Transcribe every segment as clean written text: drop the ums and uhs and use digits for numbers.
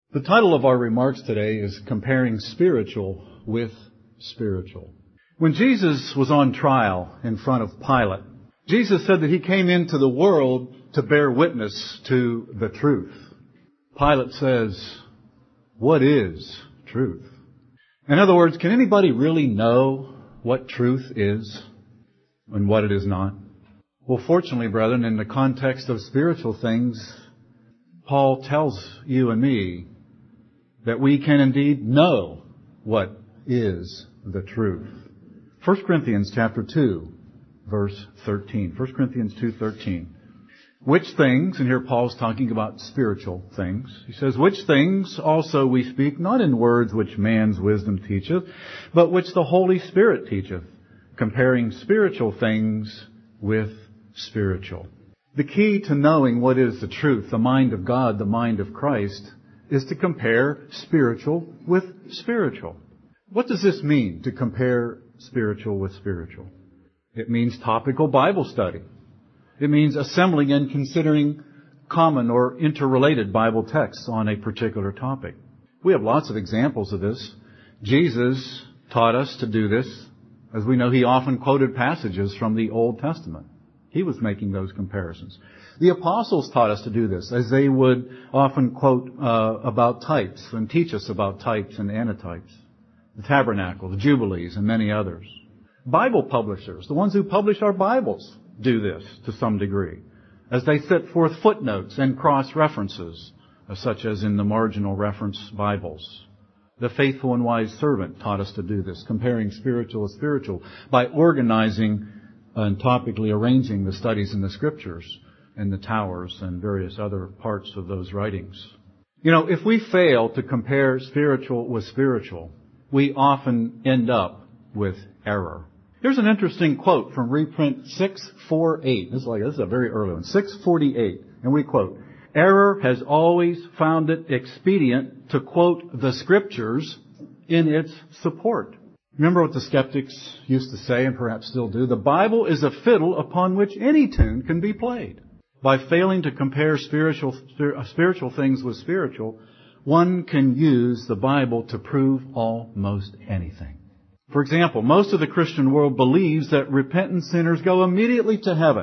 The title of our remarks today is Comparing Spiritual with Spiritual. When Jesus was on trial in front of Pilate, Jesus said that he came into the world to bear witness to the truth. Pilate says, "What is truth?" In other words, can anybody really know what truth is and what it is not? Well, fortunately, brethren, in the context of spiritual things, Paul tells you and me that we can indeed know what is the truth. 1 Corinthians chapter 2, verse 13. 1 Corinthians 2:13. Which things, and here Paul's talking about spiritual things. He says, which things also we speak, not in words which man's wisdom teacheth, but which the Holy Spirit teacheth, comparing spiritual things with spiritual. The key to knowing what is the truth, the mind of God, the mind of Christ, is to compare spiritual with spiritual. What does this mean, to compare spiritual with spiritual? It means topical Bible study. It means assembling and considering common or interrelated Bible texts on a particular topic. We have lots of examples of this. Jesus taught us to do this. As we know, he often quoted passages from the Old Testament. He was making those comparisons. The apostles taught us to do this, as they would often quote about types and teach us about types and antitypes. The tabernacle, the jubilees, and many others. Bible publishers, the ones who publish our Bibles, do this to some degree, as they set forth footnotes and cross-references, such as in the marginal reference Bibles. The faithful and wise servant taught us to do this, comparing spiritual with spiritual, by organizing and topically arranging the studies in the Scriptures and the towers and various other parts of those writings. You know, if we fail to compare spiritual with spiritual, we often end up with error. Here's an interesting quote from reprint 648. This is a very early one. 648. And we quote, "Error has always found it expedient to quote the Scriptures in its support." Remember what the skeptics used to say, and perhaps still do? The Bible is a fiddle upon which any tune can be played. By failing to compare spiritual things with spiritual, one can use the Bible to prove almost anything. For example, most of the Christian world believes that repentant sinners go immediately to heaven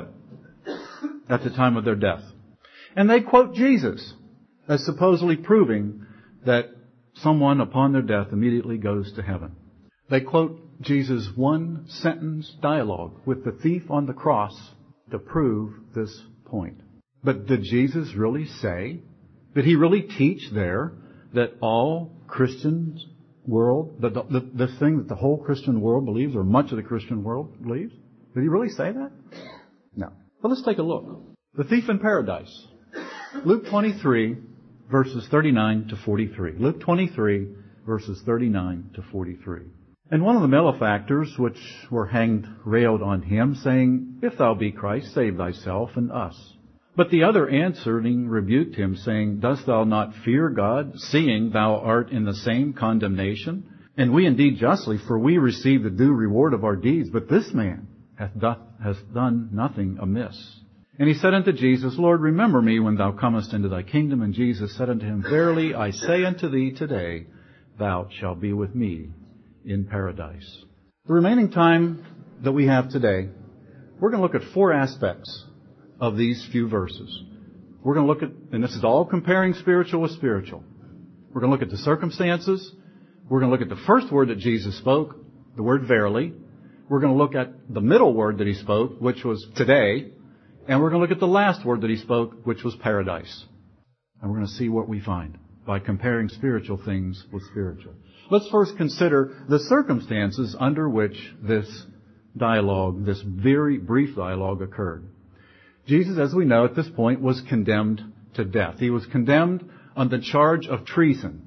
at the time of their death. And they quote Jesus as supposedly proving that someone upon their death immediately goes to heaven. They quote Jesus' one-sentence dialogue with the thief on the cross to prove this point. But did Jesus really say, did he really teach there that all Christians world, the thing that the whole Christian world believes, or much of the Christian world believes? Did he really say that? No. But let's take a look. The thief in paradise. Luke 23, verses 39 to 43. Luke 23, verses 39 to 43. And one of the malefactors which were hanged railed on him, saying, "If thou be Christ, save thyself and us." But the other answering rebuked him, saying, "Dost thou not fear God, seeing thou art in the same condemnation? And we indeed justly, for we receive the due reward of our deeds. But this man hath done nothing amiss." And he said unto Jesus, "Lord, remember me when thou comest into thy kingdom." And Jesus said unto him, "Verily I say unto thee, today thou shalt be with me in paradise." The remaining time that we have today, we're going to look at four aspects of these few verses. We're going to look at, and this is all comparing spiritual with spiritual. We're going to look at the circumstances. We're going to look at the first word that Jesus spoke, the word verily. We're going to look at the middle word that he spoke, which was today. And we're going to look at the last word that he spoke, which was paradise. And we're going to see what we find by comparing spiritual things with spiritual. Let's first consider the circumstances under which this dialogue, this very brief dialogue, occurred. Jesus, as we know at this point, was condemned to death. He was condemned on the charge of treason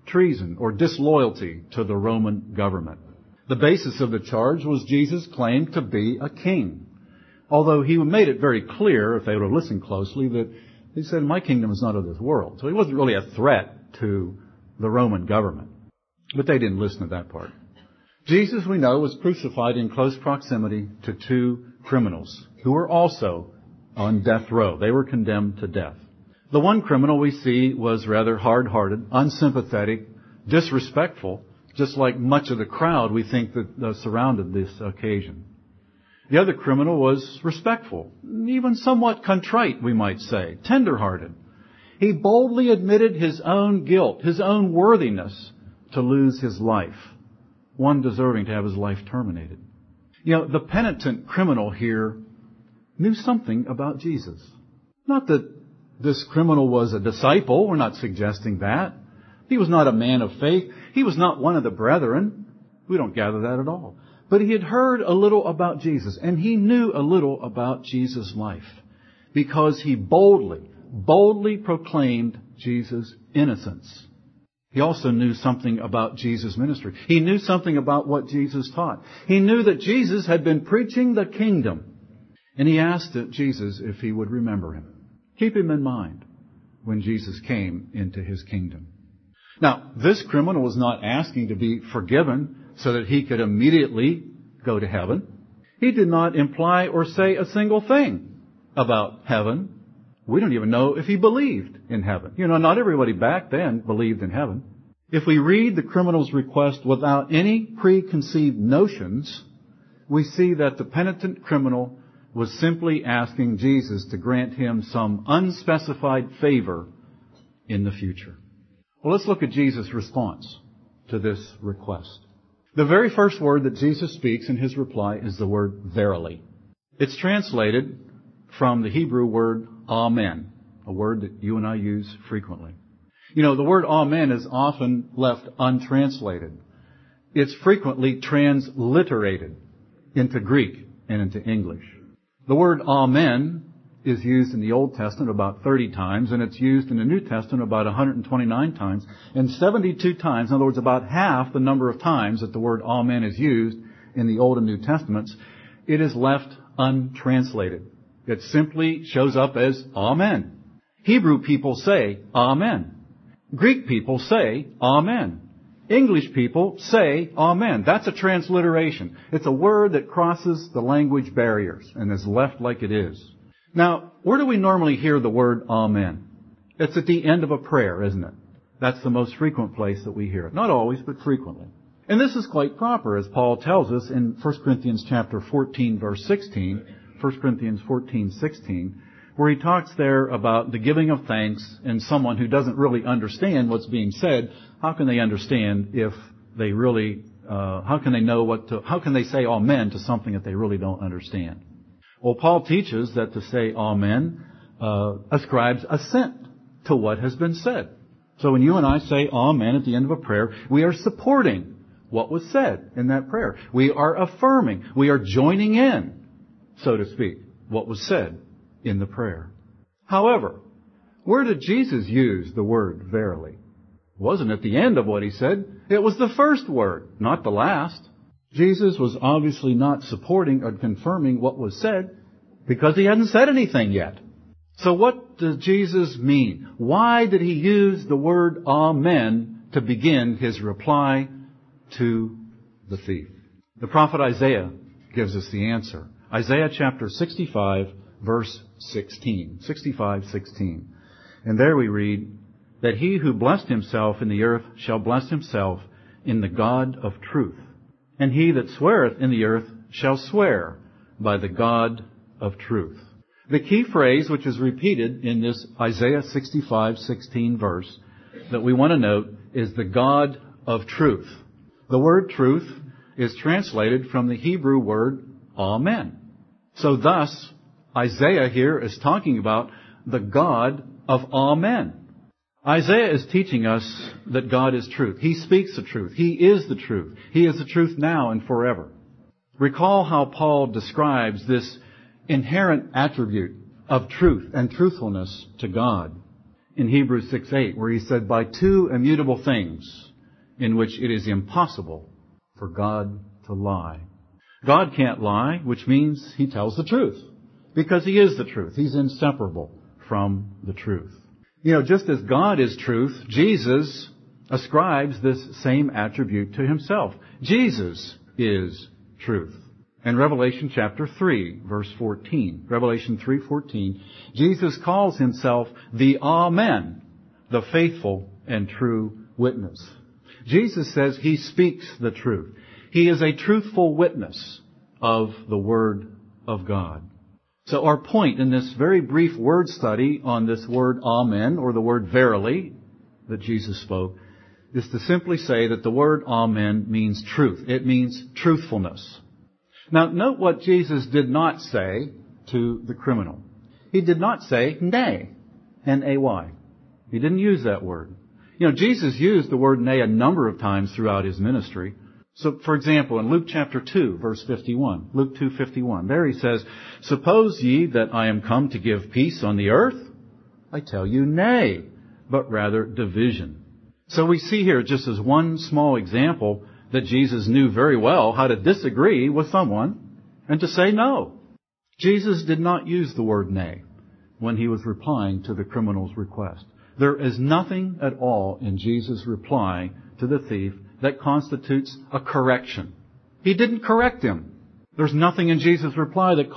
or disloyalty to the Roman government. The basis of the charge was Jesus' claim to be a king. Although he made it very clear, if they would have listened closely, that he said, "My kingdom is not of this world." So he wasn't really a threat to the Roman government. But they didn't listen to that part. Jesus, we know, was crucified in close proximity to two criminals who were also on death row. They were condemned to death. The one criminal we see was rather hard-hearted, unsympathetic, disrespectful, just like much of the crowd we think that surrounded this occasion. The other criminal was respectful, even somewhat contrite, we might say, tender-hearted. He boldly admitted his own guilt, his own worthiness to lose his life, one deserving to have his life terminated. You know, the penitent criminal here knew something about Jesus. Not that this criminal was a disciple. We're not suggesting that. He was not a man of faith. He was not one of the brethren. We don't gather that at all. But he had heard a little about Jesus, and he knew a little about Jesus' life because he boldly proclaimed Jesus' innocence. He also knew something about Jesus' ministry. He knew something about what Jesus taught. He knew that Jesus had been preaching the kingdom, and he asked Jesus if he would remember him. Keep him in mind when Jesus came into his kingdom. Now, this criminal was not asking to be forgiven so that he could immediately go to heaven. He did not imply or say a single thing about heaven. We don't even know if he believed in heaven. You know, not everybody back then believed in heaven. If we read the criminal's request without any preconceived notions, we see that the penitent criminal was simply asking Jesus to grant him some unspecified favor in the future. Well, let's look at Jesus' response to this request. The very first word that Jesus speaks in his reply is the word verily. It's translated from the Hebrew word amen, a word that you and I use frequently. You know, the word amen is often left untranslated. It's frequently transliterated into Greek and into English. The word amen is used in the Old Testament about 30 times, and it's used in the New Testament about 129 times, and 72 times, in other words, about half the number of times that the word amen is used in the Old and New Testaments, it is left untranslated. It simply shows up as amen. Hebrew people say amen. Greek people say amen. English people say amen. That's a transliteration. It's a word that crosses the language barriers and is left like it is. Now, where do we normally hear the word amen? It's at the end of a prayer, isn't it? That's the most frequent place that we hear it. Not always, but frequently. And this is quite proper, as Paul tells us in 1 Corinthians chapter 14, verse 16, 1 Corinthians 14:16, where he talks there about the giving of thanks and someone who doesn't really understand what's being said. How can they understand if they really, how can they say amen to something that they really don't understand? Well, Paul teaches that to say amen ascribes assent to what has been said. So when you and I say amen at the end of a prayer, we are supporting what was said in that prayer. We are affirming. We are joining in, so to speak, what was said in the prayer. However, where did Jesus use the word verily? It wasn't at the end of what he said. It was the first word, not the last. Jesus was obviously not supporting or confirming what was said because he hadn't said anything yet. So what does Jesus mean? Why did he use the word amen to begin his reply to the thief? The prophet Isaiah gives us the answer. Isaiah chapter 65, verse 16. 65:16. And there we read that he who blessed himself in the earth shall bless himself in the God of truth. And he that sweareth in the earth shall swear by the God of truth. The key phrase which is repeated in this Isaiah 65:16 verse that we want to note is the God of truth. The word truth is translated from the Hebrew word amen. So thus, Isaiah here is talking about the God of amen. Isaiah is teaching us that God is truth. He speaks the truth. He is the truth. He is the truth now and forever. Recall how Paul describes this inherent attribute of truth and truthfulness to God in Hebrews 6:8, where he said, by two immutable things in which it is impossible for God to lie. God can't lie, which means he tells the truth, because he is the truth. He's inseparable from the truth. You know, just as God is truth, Jesus ascribes this same attribute to himself. Jesus is truth. In Revelation chapter 3, verse 14, Revelation 3:14, Jesus calls himself the Amen, the faithful and true witness. Jesus says he speaks the truth. He is a truthful witness of the Word of God. So our point in this very brief word study on this word Amen, or the word verily, that Jesus spoke, is to simply say that the word Amen means truth. It means truthfulness. Now, note what Jesus did not say to the criminal. He did not say nay, N-A-Y. He didn't use that word. You know, Jesus used the word nay a number of times throughout his ministry. So, for example, in Luke chapter 2, verse 51, Luke 2:51, there he says, "Suppose ye that I am come to give peace on the earth? I tell you nay, but rather division." So we see here, just as one small example, that Jesus knew very well how to disagree with someone and to say no. Jesus did not use the word nay when he was replying to the criminal's request. There is nothing at all in Jesus' reply to the thief that constitutes a correction. He didn't correct him. There's nothing in Jesus' reply that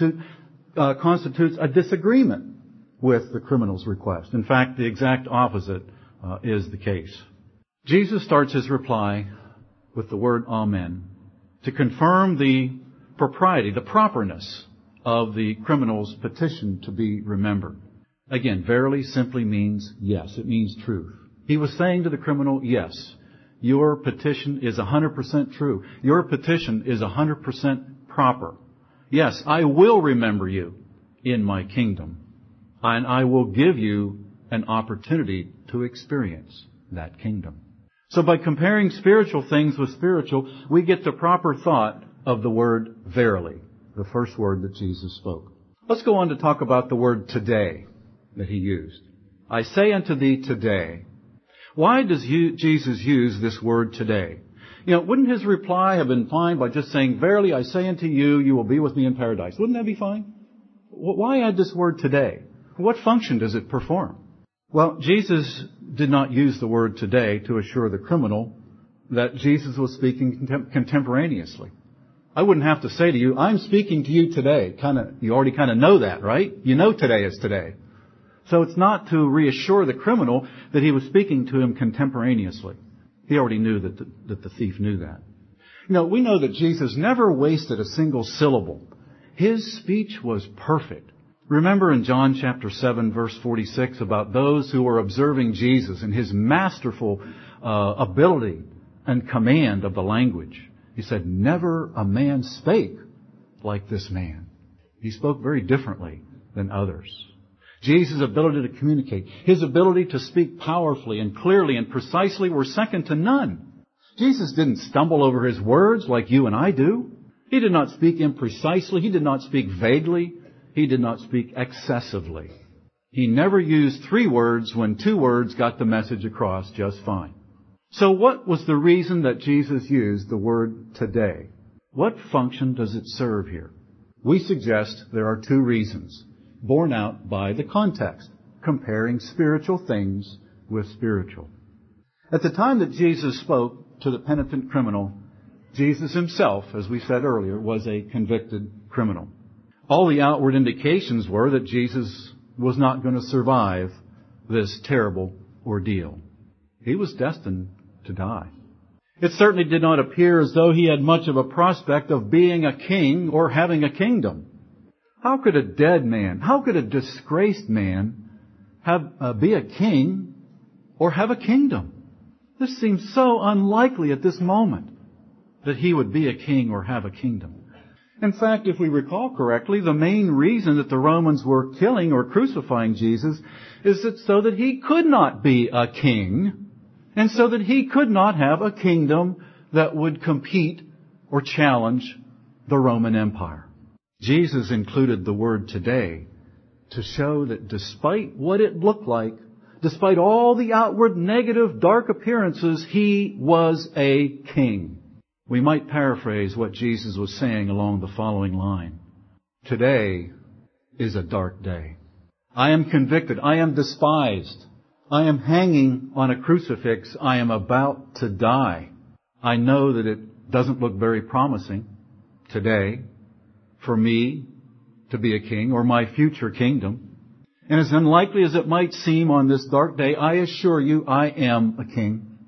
constitutes a disagreement with the criminal's request. In fact, the exact opposite is the case. Jesus starts his reply with the word Amen to confirm the propriety, the properness of the criminal's petition to be remembered. Again, verily simply means yes. It means truth. He was saying to the criminal, yes, your petition is 100% true. Your petition is 100% proper. Yes, I will remember you in my kingdom, and I will give you an opportunity to experience that kingdom. So by comparing spiritual things with spiritual, we get the proper thought of the word verily, the first word that Jesus spoke. Let's go on to talk about the word today that he used. I say unto thee today. Why does Jesus use this word today? You know, wouldn't his reply have been fine by just saying, verily I say unto you, you will be with me in paradise? Wouldn't that be fine? Why add this word today? What function does it perform? Well, Jesus did not use the word today to assure the criminal that Jesus was speaking contemporaneously. I wouldn't have to say to you, I'm speaking to you today. You already kind of know that, right? You know today is today. So it's not to reassure the criminal that he was speaking to him contemporaneously. He already knew that the thief knew that. You know, we know that Jesus never wasted a single syllable. His speech was perfect. Remember in John chapter 7, verse 46, about those who were observing Jesus and his masterful ability and command of the language. He said, never a man spake like this man. He spoke very differently than others. Jesus' ability to communicate, his ability to speak powerfully and clearly and precisely were second to none. Jesus didn't stumble over his words like you and I do. He did not speak imprecisely. He did not speak vaguely. He did not speak excessively. He never used 3 words when 2 words got the message across just fine. So what was the reason that Jesus used the word today? What function does it serve here? We suggest there are 2 reasons, borne out by the context, comparing spiritual things with spiritual. At the time that Jesus spoke to the penitent criminal, Jesus himself, as we said earlier, was a convicted criminal. All the outward indications were that Jesus was not going to survive this terrible ordeal. He was destined to die. It certainly did not appear as though he had much of a prospect of being a king or having a kingdom. How could a dead man, how could a disgraced man be a king or have a kingdom? This seems so unlikely at this moment that he would be a king or have a kingdom. In fact, if we recall correctly, the main reason that the Romans were killing or crucifying Jesus is that so that he could not be a king and so that he could not have a kingdom that would compete or challenge the Roman Empire. Jesus included the word today to show that despite what it looked like, despite all the outward negative, dark appearances, he was a king. We might paraphrase what Jesus was saying along the following line. Today is a dark day. I am convicted. I am despised. I am hanging on a crucifix. I am about to die. I know that it doesn't look very promising. today for me to be a king or my future kingdom. And as unlikely as it might seem on this dark day, I assure you I am a king.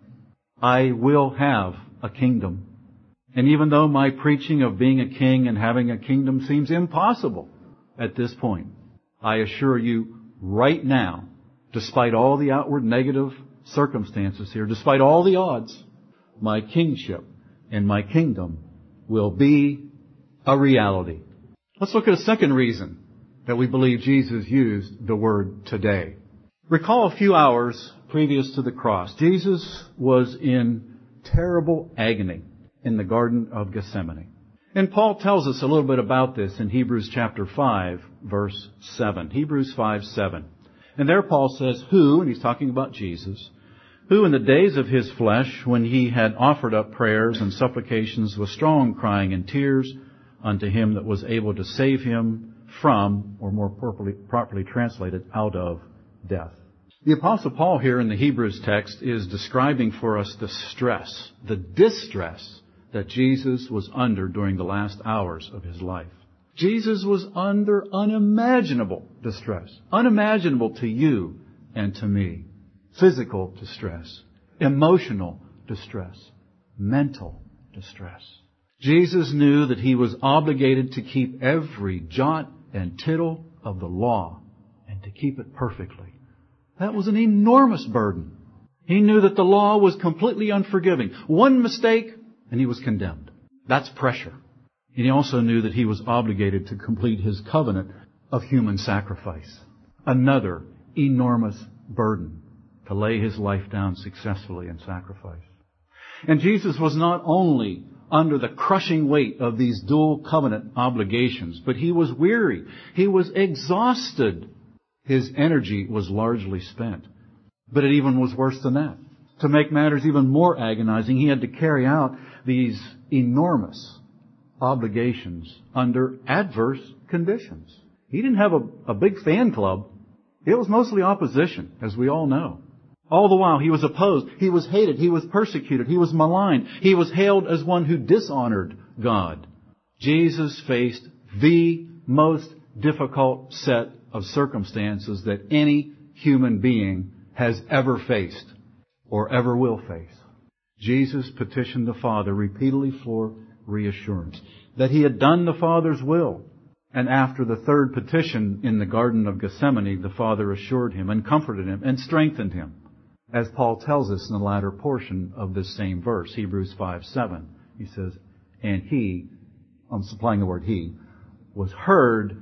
I will have a kingdom. And even though my preaching of being a king and having a kingdom seems impossible at this point, I assure you right now, despite all the outward negative circumstances here, despite all the odds, my kingship and my kingdom will be a reality. Let's look at a second reason that we believe Jesus used the word today. Recall a few hours previous to the cross. Jesus was in terrible agony in the Garden of Gethsemane. And Paul tells us a little bit about this in Hebrews chapter 5, verse 7. Hebrews 5:7. And there Paul says, who, and he's talking about Jesus, who in the days of his flesh, when he had offered up prayers and supplications with strong crying and tears unto him that was able to save him from, or more properly translated, out of death. The Apostle Paul here in the Hebrews text is describing for us the stress, the distress that Jesus was under during the last hours of his life. Jesus was under unimaginable distress, unimaginable to you and to me. Physical distress, emotional distress, mental distress. Jesus knew that he was obligated to keep every jot and tittle of the law and to keep it perfectly. That was an enormous burden. He knew that the law was completely unforgiving. One mistake and he was condemned. That's pressure. And he also knew that he was obligated to complete his covenant of human sacrifice. Another enormous burden to lay his life down successfully in sacrifice. And Jesus was not only under the crushing weight of these dual covenant obligations, but he was weary. He was exhausted. His energy was largely spent. But it even was worse than that. To make matters even more agonizing, he had to carry out these enormous obligations under adverse conditions. He didn't have a big fan club. It was mostly opposition, as we all know. All the while, he was opposed, he was hated, he was persecuted, he was maligned, he was hailed as one who dishonored God. Jesus faced the most difficult set of circumstances that any human being has ever faced or ever will face. Jesus petitioned the Father repeatedly for reassurance that he had done the Father's will. And after the third petition in the Garden of Gethsemane, the Father assured him and comforted him and strengthened him. As Paul tells us in the latter portion of this same verse, Hebrews 5:7, he says, and he, I'm supplying the word he, was heard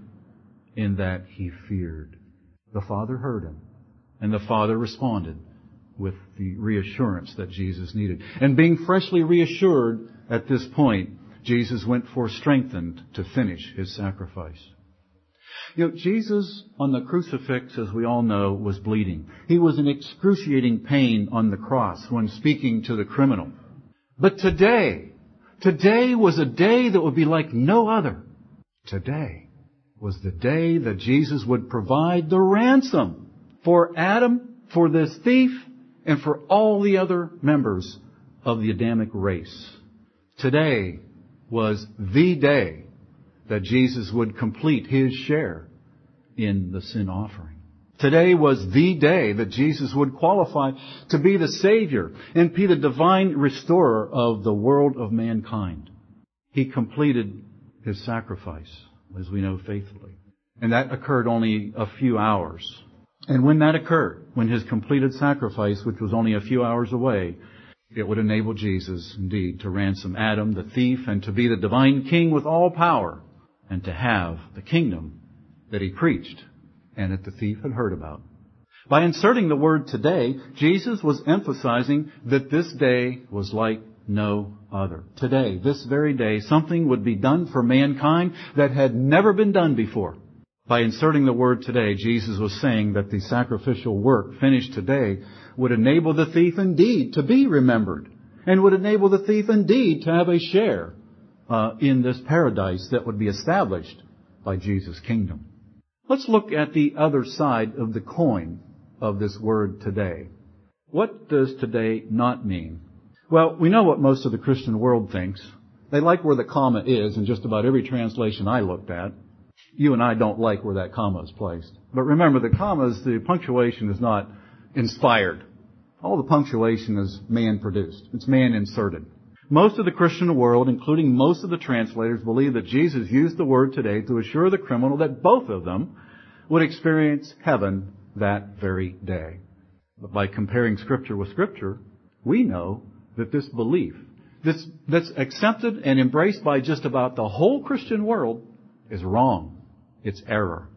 in that he feared. The Father heard him, and the Father responded with the reassurance that Jesus needed. And being freshly reassured at this point, Jesus went forth strengthened to finish his sacrifice. You know, Jesus on the crucifix, as we all know, was bleeding. He was in excruciating pain on the cross when speaking to the criminal. But today was a day that would be like no other. Today was the day that Jesus would provide the ransom for Adam, for this thief, and for all the other members of the Adamic race. Today was the day that Jesus would complete his share in the sin offering. Today was the day that Jesus would qualify to be the Savior and be the divine restorer of the world of mankind. He completed his sacrifice, as we know, faithfully. And that occurred only a few hours. And when that occurred, when his completed sacrifice, which was only a few hours away, it would enable Jesus, indeed, to ransom Adam, the thief, and to be the divine king with all power, and to have the kingdom that he preached and that the thief had heard about. By inserting the word today, Jesus was emphasizing that this day was like no other. Today, this very day, something would be done for mankind that had never been done before. By inserting the word today, Jesus was saying that the sacrificial work finished today would enable the thief indeed to be remembered, and would enable the thief indeed to have a share in this paradise that would be established by Jesus' kingdom. Let's look at the other side of the coin of this word today. What does today not mean? Well, we know what most of the Christian world thinks. They like where the comma is in just about every translation I looked at. You and I don't like where that comma is placed. But remember, the punctuation is not inspired. All the punctuation is man-produced. It's man-inserted. Most of the Christian world, including most of the translators, believe that Jesus used the word today to assure the criminal that both of them would experience heaven that very day. But by comparing Scripture with Scripture, we know that this belief, that's accepted and embraced by just about the whole Christian world, is wrong. It's error.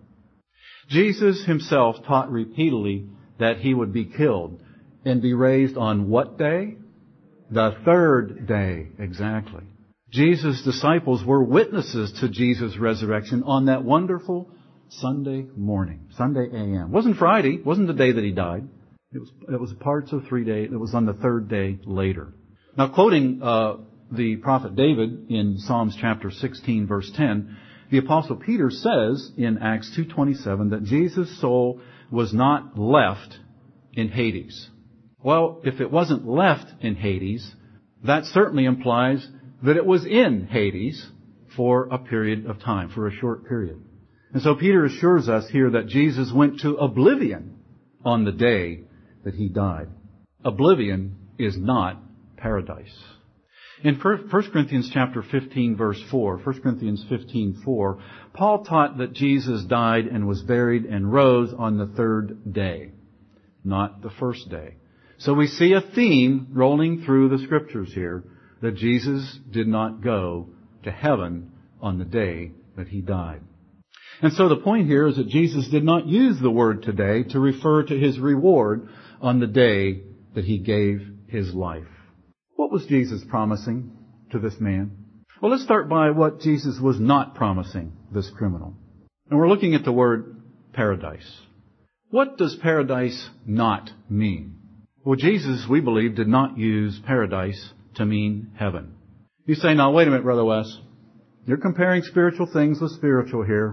Jesus himself taught repeatedly that he would be killed and be raised on what day? The third day, exactly. Jesus' disciples were witnesses to Jesus' resurrection on that wonderful Sunday morning, Sunday a.m. It wasn't Friday, it wasn't the day that he died. It was parts of 3 days. It was on the third day later. Now, quoting the prophet David in Psalms chapter 16, verse 10, the Apostle Peter says in Acts 2:27 that Jesus' soul was not left in Hades. Well, if it wasn't left in Hades, that certainly implies that it was in Hades for a period of time, for a short period. And so Peter assures us here that Jesus went to oblivion on the day that he died. Oblivion is not paradise. In 1 Corinthians chapter 15, verse 4, 1 Corinthians 15:4, Paul taught that Jesus died and was buried and rose on the third day, not the first day. So we see a theme rolling through the Scriptures here, that Jesus did not go to heaven on the day that he died. And so the point here is that Jesus did not use the word today to refer to his reward on the day that he gave his life. What was Jesus promising to this man? Well, let's start by what Jesus was not promising this criminal. And we're looking at the word paradise. What does paradise not mean? Well, Jesus, we believe, did not use paradise to mean heaven. You say, now, wait a minute, Brother Wes. You're comparing spiritual things with spiritual here.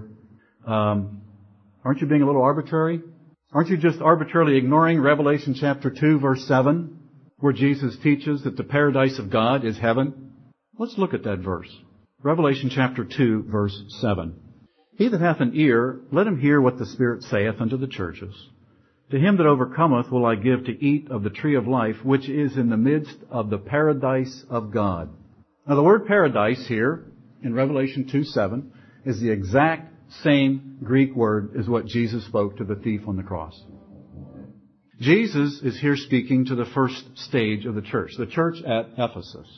Aren't you being a little arbitrary? Aren't you just arbitrarily ignoring Revelation chapter 2, verse 7, where Jesus teaches that the paradise of God is heaven? Let's look at that verse. Revelation chapter 2, verse 7. He that hath an ear, let him hear what the Spirit saith unto the churches. To him that overcometh will I give to eat of the tree of life, which is in the midst of the paradise of God. Now the word paradise here, in Revelation 2:7, is the exact same Greek word as what Jesus spoke to the thief on the cross. Jesus is here speaking to the first stage of the church at Ephesus.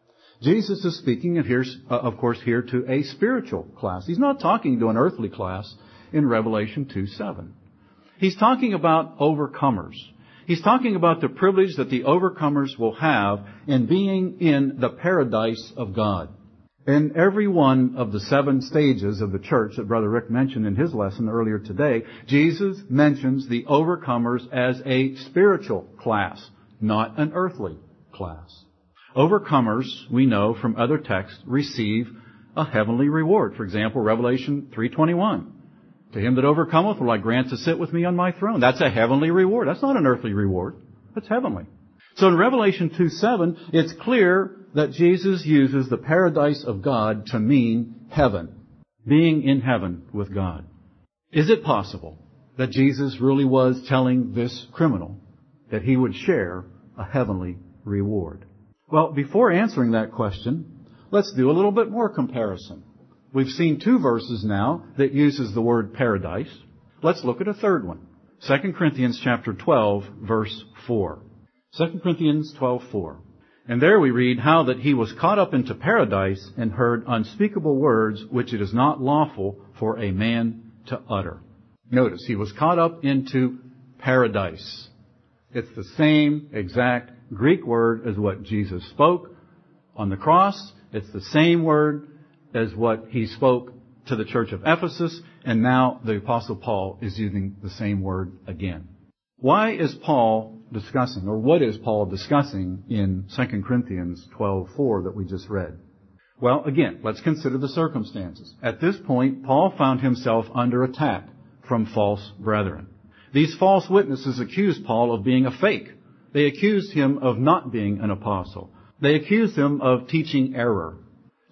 Jesus is speaking, of course, here to a spiritual class. He's not talking to an earthly class in Revelation 2:7. He's talking about overcomers. He's talking about the privilege that the overcomers will have in being in the paradise of God. In every one of the 7 stages of the church that Brother Rick mentioned in his lesson earlier today, Jesus mentions the overcomers as a spiritual class, not an earthly class. Overcomers, we know from other texts, receive a heavenly reward. For example, Revelation 3:21. To him that overcometh will I grant to sit with me on my throne. That's a heavenly reward. That's not an earthly reward. That's heavenly. So in Revelation 2:7, it's clear that Jesus uses the paradise of God to mean heaven, being in heaven with God. Is it possible that Jesus really was telling this criminal that he would share a heavenly reward? Well, before answering that question, let's do a little bit more comparison. We've seen 2 verses now that uses the word paradise. Let's look at a third one. 2 Corinthians chapter 12, verse 4. 2 Corinthians 12:4. And there we read how that he was caught up into paradise and heard unspeakable words which it is not lawful for a man to utter. Notice, he was caught up into paradise. It's the same exact Greek word as what Jesus spoke on the cross. It's the same word as what he spoke to the church of Ephesus, and now the Apostle Paul is using the same word again. Why is Paul discussing, or what is Paul discussing in 2 Corinthians 12:4 that we just read? Well, again, let's consider the circumstances. At this point, Paul found himself under attack from false brethren. These false witnesses accused Paul of being a fake. They accused him of not being an apostle. They accused him of teaching error.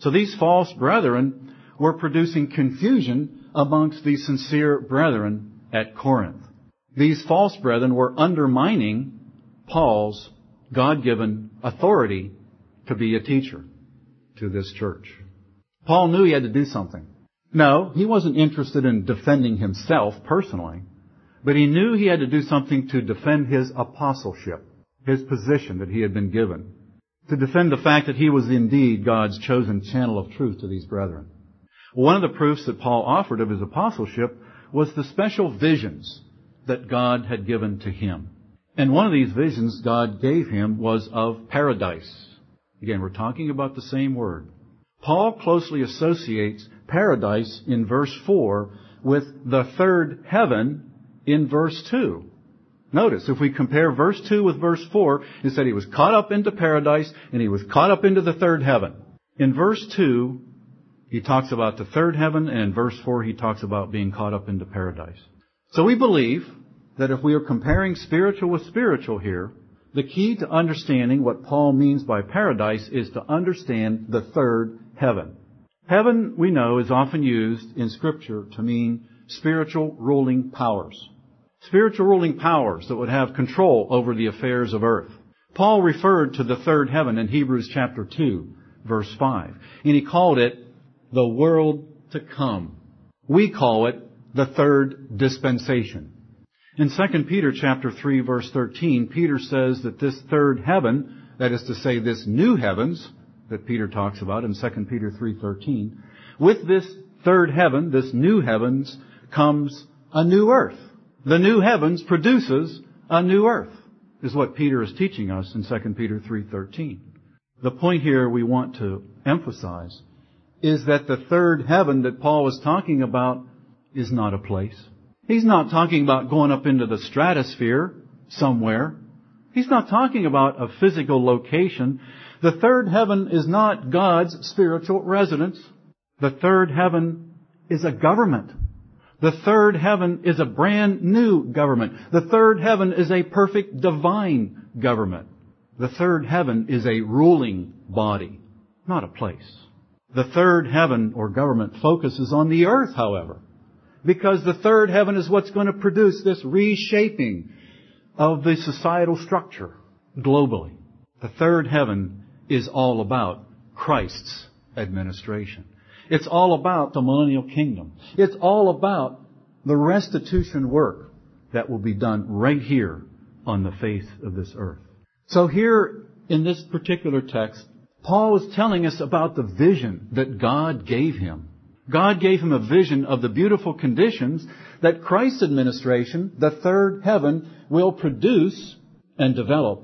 So these false brethren were producing confusion amongst the sincere brethren at Corinth. These false brethren were undermining Paul's God-given authority to be a teacher to this church. Paul knew he had to do something. No, he wasn't interested in defending himself personally, but he knew he had to do something to defend his apostleship, his position that he had been given, to defend the fact that he was indeed God's chosen channel of truth to these brethren. One of the proofs that Paul offered of his apostleship was the special visions that God had given to him. And one of these visions God gave him was of paradise. Again, we're talking about the same word. Paul closely associates paradise in verse 4 with the third heaven in verse 2. Notice, if we compare verse 2 with verse 4, it said he was caught up into paradise and he was caught up into the third heaven. In verse 2, he talks about the third heaven, and in verse 4, he talks about being caught up into paradise. So we believe that if we are comparing spiritual with spiritual here, the key to understanding what Paul means by paradise is to understand the third heaven. Heaven, we know, is often used in Scripture to mean spiritual ruling powers. Spiritual ruling powers that would have control over the affairs of earth. Paul referred to the third heaven in Hebrews chapter 2, verse 5. And he called it the world to come. We call it the third dispensation. In 2 Peter chapter 3, verse 13, Peter says that this third heaven, that is to say this new heavens that Peter talks about in 2 Peter 3:13, with this third heaven, this new heavens, comes a new earth. The new heavens produces a new earth, is what Peter is teaching us in 2 Peter 3:13. The point here we want to emphasize is that the third heaven that Paul is talking about is not a place. He's not talking about going up into the stratosphere somewhere. He's not talking about a physical location. The third heaven is not God's spiritual residence. The third heaven is a government. The third heaven is a brand new government. The third heaven is a perfect divine government. The third heaven is a ruling body, not a place. The third heaven or government focuses on the earth, however, because the third heaven is what's going to produce this reshaping of the societal structure globally. The third heaven is all about Christ's administration. It's all about the millennial kingdom. It's all about the restitution work that will be done right here on the face of this earth. So here in this particular text, Paul is telling us about the vision that God gave him. God gave him a vision of the beautiful conditions that Christ's administration, the third heaven, will produce and develop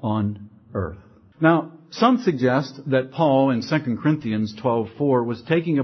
on earth. Now, some suggest that Paul in 2 Corinthians 12:4 was taking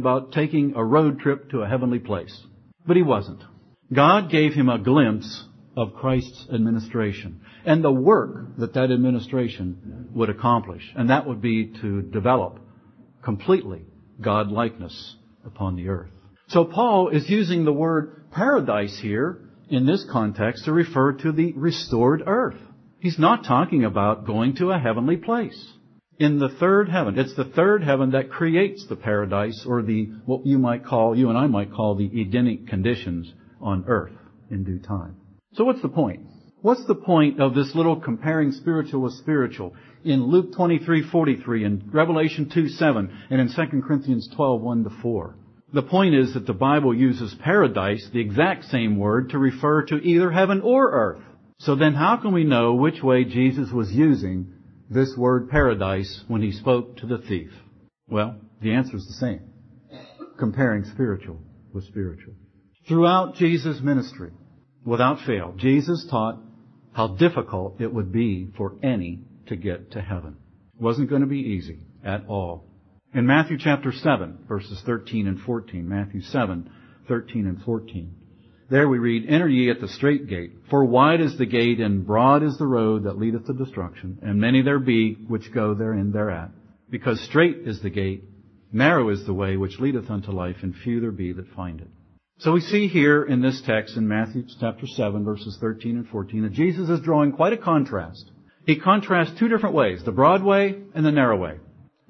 a road trip to a heavenly place. But he wasn't. God gave him a glimpse of Christ's administration and the work that administration would accomplish. And that would be to develop completely God-likeness upon the earth. So Paul is using the word paradise here in this context to refer to the restored earth. He's not talking about going to a heavenly place. In the third heaven, it's the third heaven that creates the paradise, or what you and I might call the Edenic conditions on earth in due time. So what's the point? What's the point of this little comparing spiritual with spiritual in Luke 23:43 and Revelation 2:7 and in 2 Corinthians 12:1-4? The point is that the Bible uses paradise, the exact same word, to refer to either heaven or earth. So then how can we know which way Jesus was using this word paradise when he spoke to the thief? Well, the answer is the same. Comparing spiritual with spiritual. Throughout Jesus' ministry, without fail, Jesus taught how difficult it would be for any to get to heaven. It wasn't going to be easy at all. In Matthew chapter 7, verses 13 and 14, Matthew 7, 13 and 14, there we read, "Enter ye at the strait gate, for wide is the gate, and broad is the road that leadeth to destruction, and many there be which go therein thereat. Because strait is the gate, narrow is the way which leadeth unto life, and few there be that find it." So we see here in this text in Matthew chapter 7, verses 13 and 14, that Jesus is drawing quite a contrast. He contrasts two different ways, the broad way and the narrow way.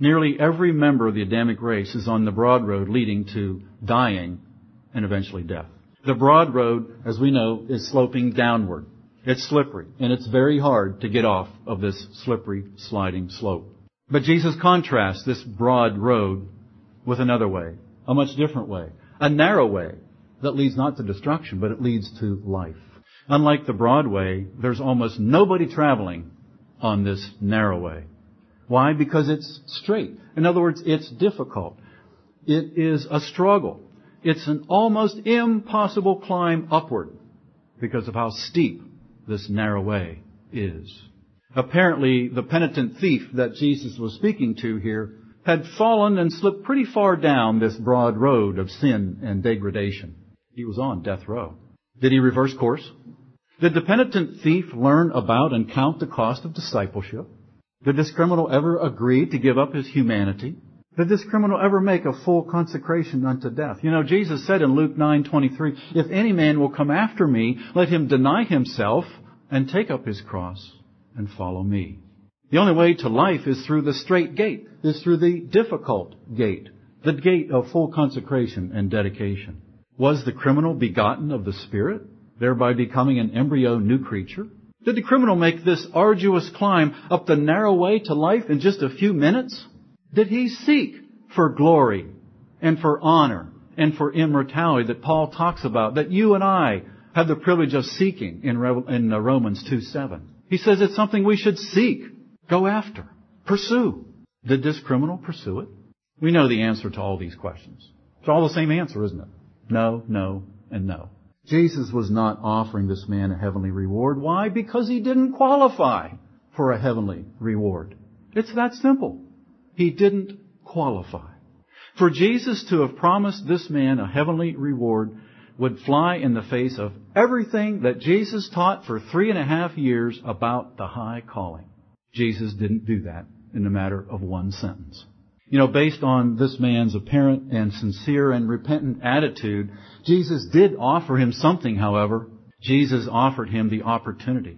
Nearly every member of the Adamic race is on the broad road leading to dying and eventually death. The broad road, as we know, is sloping downward. It's slippery, and it's very hard to get off of this slippery, sliding slope. But Jesus contrasts this broad road with another way, a much different way, a narrow way that leads not to destruction, but it leads to life. Unlike the broad way, there's almost nobody traveling on this narrow way. Why? Because it's straight. In other words, it's difficult. It is a struggle. It's an almost impossible climb upward because of how steep this narrow way is. Apparently, the penitent thief that Jesus was speaking to here had fallen and slipped pretty far down this broad road of sin and degradation. He was on death row. Did he reverse course? Did the penitent thief learn about and count the cost of discipleship? Did this criminal ever agree to give up his humanity? Did this criminal ever make a full consecration unto death? You know, Jesus said in Luke 9:23, if any man will come after me, let him deny himself and take up his cross and follow me. The only way to life is through the straight gate, is through the difficult gate, the gate of full consecration and dedication. Was the criminal begotten of the Spirit, thereby becoming an embryo new creature? Did the criminal make this arduous climb up the narrow way to life in just a few minutes? Did he seek for glory and for honor and for immortality that Paul talks about, that you and I have the privilege of seeking in Romans 2:7? He says it's something we should seek, go after, pursue. Did this criminal pursue it? We know the answer to all these questions. It's all the same answer, isn't it? No, no, and no. Jesus was not offering this man a heavenly reward. Why? Because he didn't qualify for a heavenly reward. It's that simple. He didn't qualify. For Jesus to have promised this man a heavenly reward would fly in the face of everything that Jesus taught for 3.5 years about the high calling. Jesus didn't do that in a matter of one sentence. You know, based on this man's apparent and sincere and repentant attitude, Jesus did offer him something, however. Jesus offered him the opportunity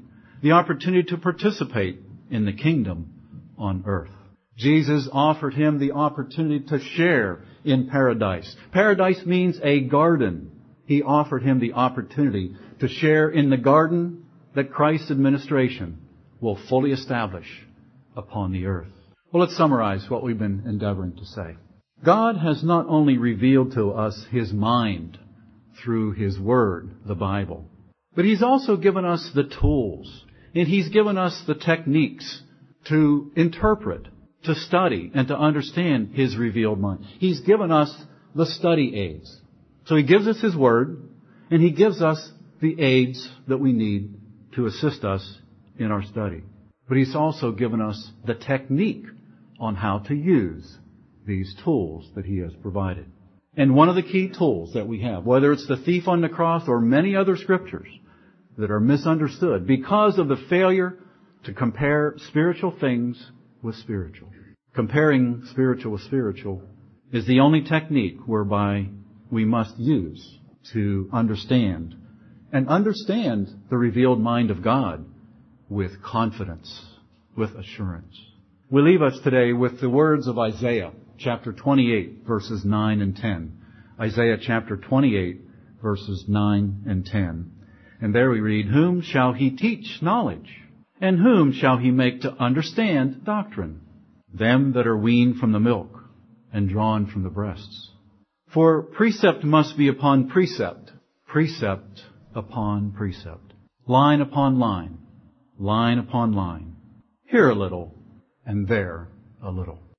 to participate in the kingdom on earth. Jesus offered him the opportunity to share in paradise. Paradise means a garden. He offered him the opportunity to share in the garden that Christ's administration will fully establish upon the earth. Well, let's summarize what we've been endeavoring to say. God has not only revealed to us His mind through His Word, the Bible, but He's also given us the tools, and He's given us the techniques to interpret, to study, and to understand His revealed mind. He's given us the study aids. So He gives us His Word, and He gives us the aids that we need to assist us in our study. But He's also given us the technique on how to use these tools that He has provided. And one of the key tools that we have, whether it's the thief on the cross or many other scriptures that are misunderstood because of the failure to compare spiritual things with spiritual. Comparing spiritual with spiritual is the only technique whereby we must use to understand the revealed mind of God with confidence, with assurance. We leave us today with the words of Isaiah chapter 28, verses 9 and 10. Isaiah chapter 28, verses 9 and 10. And there we read, "Whom shall He teach knowledge? And whom shall He make to understand doctrine? Them that are weaned from the milk and drawn from the breasts. For precept must be upon precept, precept upon precept, line upon line, line upon line, here a little, and there a little."